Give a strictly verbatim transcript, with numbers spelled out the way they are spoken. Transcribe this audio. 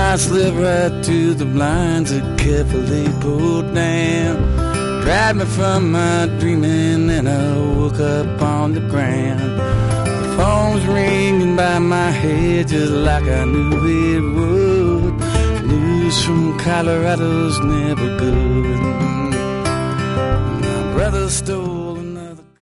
I slipped right through the blinds that carefully pulled down. Dragged me from my dreaming and I woke up on the ground. The phone's ringing by my head just like I knew it would. News from Colorado's never good. My brother stole